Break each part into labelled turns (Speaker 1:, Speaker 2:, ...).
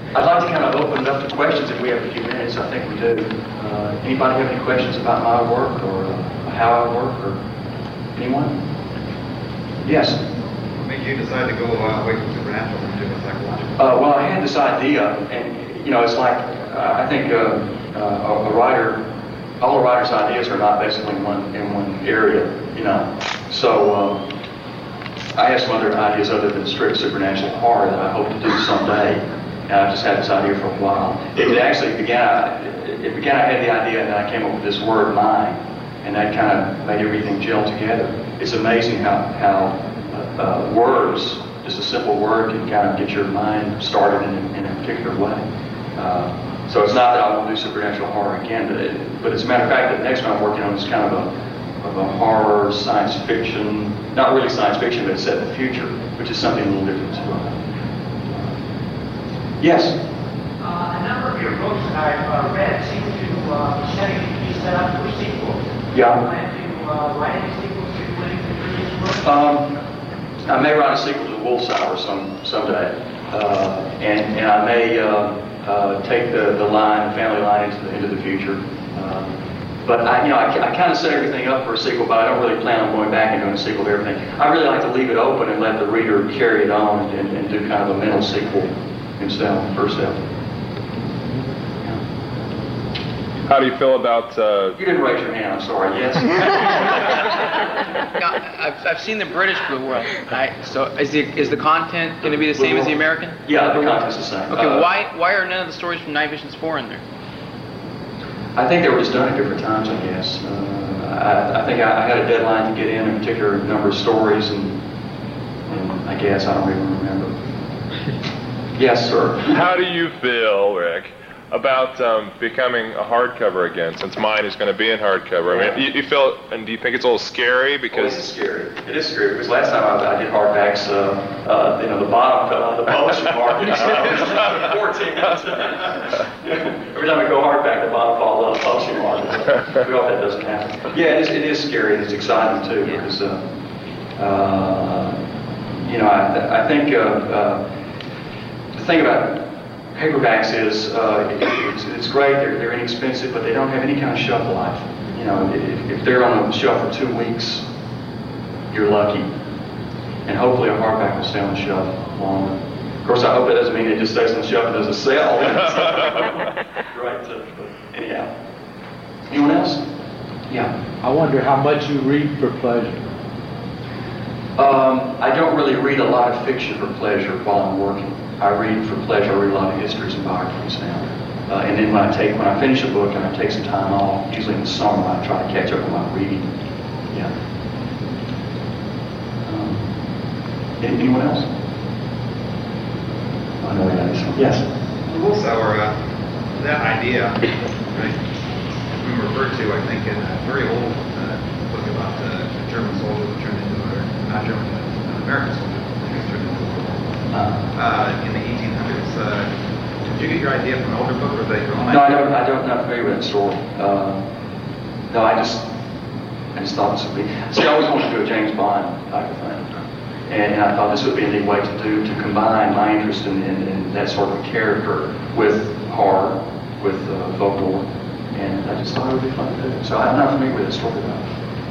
Speaker 1: I'd like to kind of open it up to questions if we have a few minutes. I think we do. Anybody have any questions about my work or how I work or anyone? Yes?
Speaker 2: What made you decide to go away from supernatural and do a psychological?
Speaker 1: Well, I had this idea, and you know, it's like I think a writer. All a writer's ideas are not basically in one area, you know. So I have some other ideas other than strict supernatural horror that I hope to do someday. And I've just had this idea for a while. It actually began. I had the idea, and then I came up with this word "mind," and that kind of made everything gel together. It's amazing how words, just a simple word, can kind of get your mind started in a particular way. So it's not that I won't do supernatural horror again, but as a matter of fact, the next one I'm working on is kind of a horror science fiction, not really science fiction, but it's set in the future, which is something a little different as well. Yes?
Speaker 3: A number of your books that I've read seem to be set up for sequels.
Speaker 1: Yeah.
Speaker 3: Do you plan to write any sequels to the previous books?
Speaker 1: I may write a sequel to Wolf's Hour someday, and I may take the family line into the future. But I kind of set everything up for a sequel, but I don't really plan on going back and doing a sequel to everything. I really like to leave it open and let the reader carry it on and do kind of a mental sequel himself, herself.
Speaker 4: How do you feel about...
Speaker 1: You didn't raise your hand, I'm sorry. Yes?
Speaker 5: No, I've seen the British Blue World. So is the content going to be the same as the American?
Speaker 1: Yeah, the content's the same.
Speaker 5: Okay, why are none of the stories from Night Visions 4 in there?
Speaker 1: I think they were just done at different times, I guess. I think I had a deadline to get in a particular number of stories, and I guess I don't even remember. Yes, sir.
Speaker 4: How do you feel, Rick, about becoming a hardcover again, since mine is going to be in hardcover? I mean, you feel, and do you think it's a little scary? Because
Speaker 1: it is scary. It is scary because last time I did hardbacks, the bottom fell out of the publishing market. So I was 14 at the time. Every time I go hardback, the bottom falls out of the publishing market. We hope that doesn't happen. Yeah, it is scary and it's exciting too because I think the thing about paperbacks is it's great. They're inexpensive, but they don't have any kind of shelf life. You know, if they're on a shelf for 2 weeks, you're lucky. And hopefully a hardback will stay on the shelf longer. Of course, I hope that doesn't mean it just stays on the shelf and doesn't sell. Right. But anyhow, anyone else? Yeah.
Speaker 6: I wonder how much you read for pleasure.
Speaker 1: I don't really read a lot of fiction for pleasure while I'm working. I read for pleasure. I read a lot of histories and biographies now. And then when I finish a book and I take some time off, usually in the summer, I try to catch up with my reading. Yeah. Anyone else? I know we got this one. Yes.
Speaker 2: Wolf's Hour, that idea, right, has been referred to, I think, in a very old book about a German soldier that turned into not German, an American soldier that was turned into in the 1800s. Did you get your idea from an older book, or was that your own idea?
Speaker 1: No, I'm not familiar with that story. No, I just thought this would be... See, I always wanted to do a James Bond type of thing. And I thought this would be a neat way to combine my interest in that sort of character with horror, with folklore. And I just thought it would be fun to do. So I'm not familiar with the story about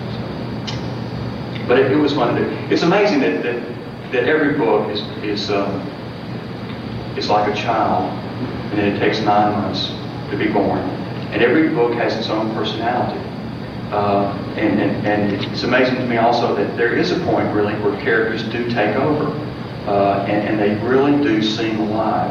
Speaker 1: it. But it was fun to do. It's amazing that every book is like a child, and then it takes 9 months to be born. And every book has its own personality. And it's amazing to me also that there is a point really where characters do take over, and they really do seem alive.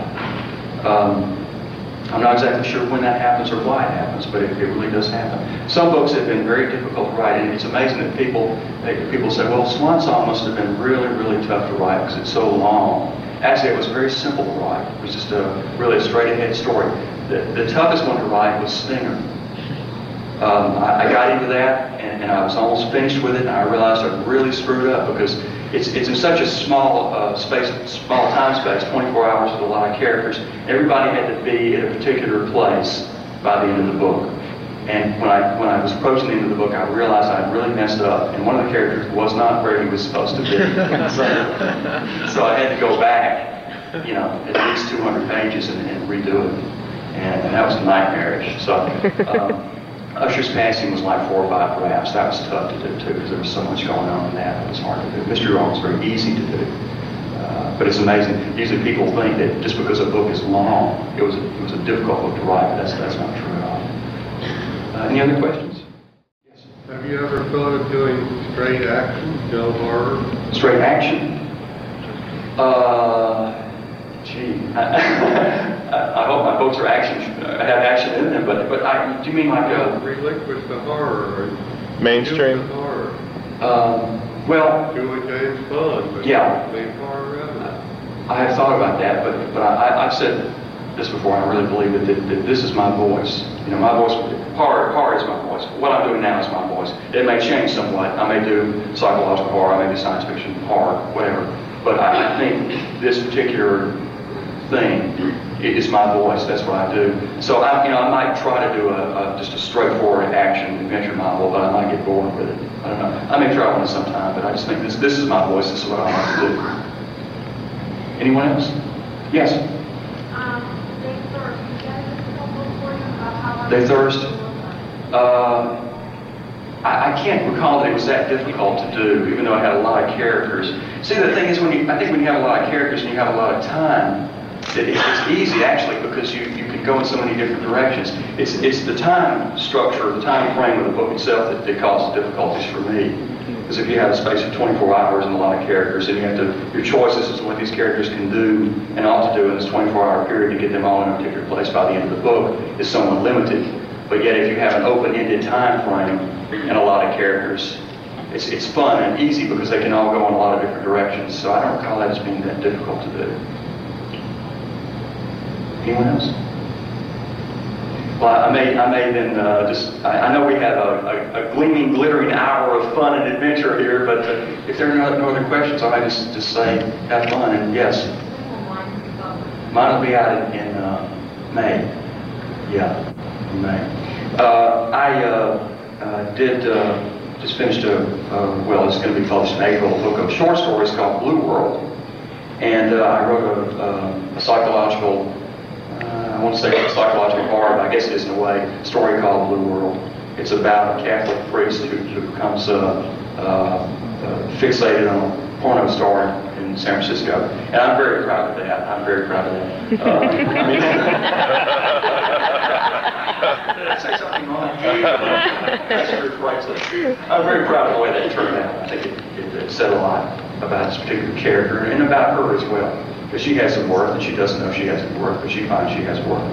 Speaker 1: I'm not exactly sure when that happens or why it happens, but it really does happen. Some books have been very difficult to write, and it's amazing that people say, well, Swan Song must have been really, really tough to write because it's so long. Actually, it was very simple to write. It was just really a straight-ahead story. The toughest one to write was Stinger. I got into that, and I was almost finished with it, and I realized I really screwed up because it's in such a small time space, 24 hours with a lot of characters. Everybody had to be at a particular place by the end of the book. And when I was approaching the end of the book, I realized I had really messed up, and one of the characters was not where he was supposed to be. So I had to go back, at least 200 pages. pages and redo it. And that was nightmarish. So Usher's Passing was like 4 or 5 drafts. That was tough to do too, because there was so much going on in that. It was hard to do. Mystery Rock was very easy to do. But it's amazing. Usually people think that just because a book is long, it was a difficult book to write. But that's not true at all. Any other questions? Yes.
Speaker 7: Have you ever thought of doing straight action, no horror?
Speaker 1: Straight action? Gee, I hope my books are have action in them. But do you mean like
Speaker 7: relinquish the horror?
Speaker 4: Mainstream?
Speaker 7: The horror.
Speaker 1: Well,
Speaker 7: Julie James Bond, but
Speaker 1: yeah.
Speaker 7: leave horror out of it.
Speaker 1: I have thought about that, but I've said this before. I really believe that this is my voice. You know, my voice. Horror is my voice. What I'm doing now is my voice. It may change somewhat. I may do psychological horror. I may do science fiction horror, whatever. But I think this particular thing is my voice. That's what I do. So I might try to do just a straightforward action adventure novel, but I might get bored with it. I don't know. I may try one sometime, but I just think this is my voice. This is what I like to do. Anyone else? Yes. They Thirst. I can't recall that it was that difficult to do, even though it had a lot of characters. See, the thing is, when you have a lot of characters and you have a lot of time, it's easy actually, because you can go in so many different directions. It's the time structure, the time frame of the book itself that causes difficulties for me. Because if you have a space of 24 hours and a lot of characters, and you have your choices as to what these characters can do and ought to do in this 24-hour period to get them all in a particular place by the end of the book is somewhat limited. But yet, if you have an open-ended time frame and a lot of characters, it's fun and easy because they can all go in a lot of different directions. So I don't recall that as being that difficult to do. Anyone else? Well, I may then I know we have a gleaming, glittering hour of fun and adventure here, but if there are no other questions, I might just say have fun. And yes, mine will be out in May. Yeah, in May. I did just finished it's going to be published in April, a book of short stories called Blue World, and I wrote a psychological. I won't say psychological horror, but I guess it is in a way, a story called Blue World. It's about a Catholic priest who becomes fixated on a porno star in San Francisco. And I'm very proud of that. I'm very proud of that. Did I say something wrong? I'm very proud of the way that turned out. I think it said a lot about this particular character and about her as well. Because she has some worth, and she doesn't know she has some worth, but she finds she has worth.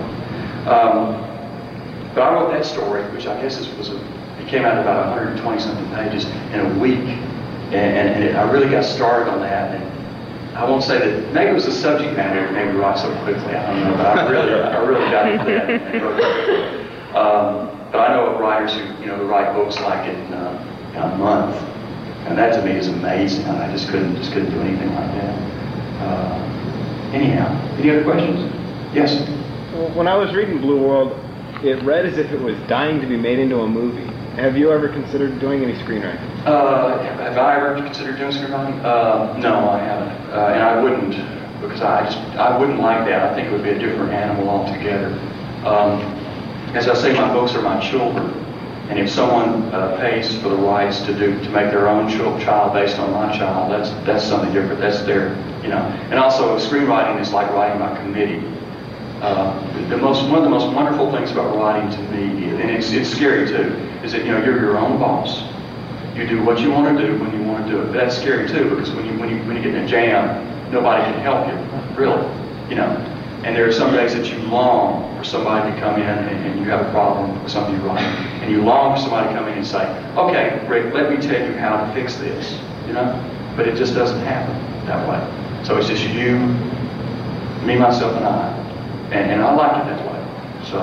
Speaker 1: But I wrote that story, which I guess it came out about 120-something pages in a week, and I really got started on that. And I won't say that maybe it was the subject matter that made me write so quickly. I don't know, but I really got into that and wrote it. But I know of writers who write books like in a month, and that to me is amazing. I just couldn't do anything like that. Anyhow, any other questions? Yes?
Speaker 8: Well, when I was reading Blue World, it read as if it was dying to be made into a movie. Have you ever considered doing any screenwriting?
Speaker 1: Have I ever considered doing screenwriting? No, I haven't. And I wouldn't, because I wouldn't like that. I think it would be a different animal altogether. As I say, my books are my children. And if someone pays for the rights to make their own child based on my child, that's something different. That's their, And also, screenwriting is like writing by committee. One of the most wonderful things about writing to me, and it's scary too, is that you're your own boss. You do what you want to do when you want to do it. But that's scary too, because when you get in a jam, nobody can help you, really. And there are some days that you long for somebody to come in and you have a problem with something you write, and you long for somebody to come in and say, "Okay, Rick, let me tell you how to fix this." But it just doesn't happen that way. So it's just you, me, myself, and I, and I like it that way. So,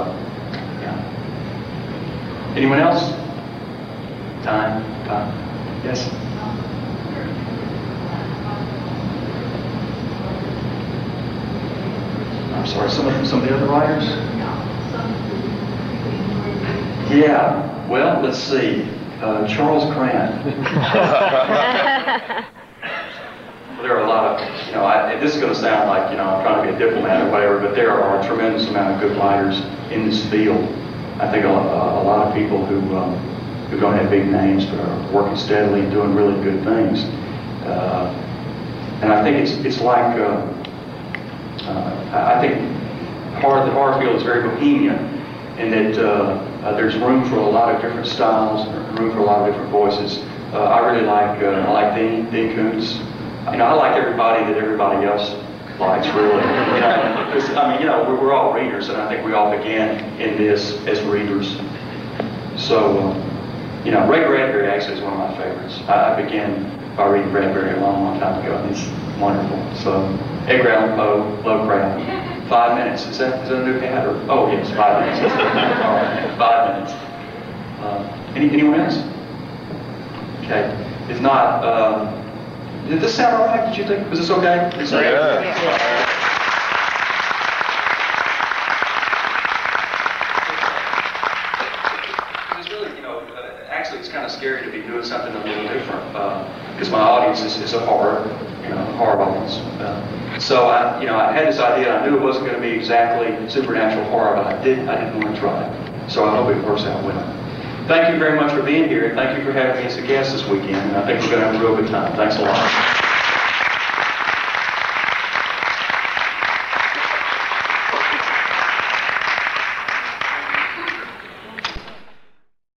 Speaker 1: yeah. Anyone else? Time. Yes. I'm sorry, some of the other writers? Yeah, well, let's see. Charles Grant. there are a lot of, this is going to sound like, I'm trying to be a diplomat or whatever, but there are a tremendous amount of good writers in this field. I think a lot of people who don't have big names but are working steadily and doing really good things. And I think it's like, I think the horror field is very bohemian in that there's room for a lot of different styles, room for a lot of different voices. I really like Dean Koontz. I like everybody that everybody else likes, really. We're all readers, and I think we all began in this as readers. So, Ray Bradbury actually is one of my favorites. I began by reading Bradbury a long, long time ago, and he's wonderful. So, Edgar Allan Poe, Lovecraft. 5 minutes. Is that a new ad? Oh, yes, 5 minutes. All right, 5 minutes. Anyone else? Okay. If not, did this sound all right? Did you think? Was this okay?
Speaker 4: Yeah.
Speaker 1: It's really, actually, it's kind of scary to be doing something a little different because my audience is a horror audience. So I had this idea. I knew it wasn't going to be exactly supernatural horror, but I didn't want to try it. So I hope it works out well. Thank you very much for being here, and thank you for having me as a guest this weekend. And I think we're going to have a real good time. Thanks a lot.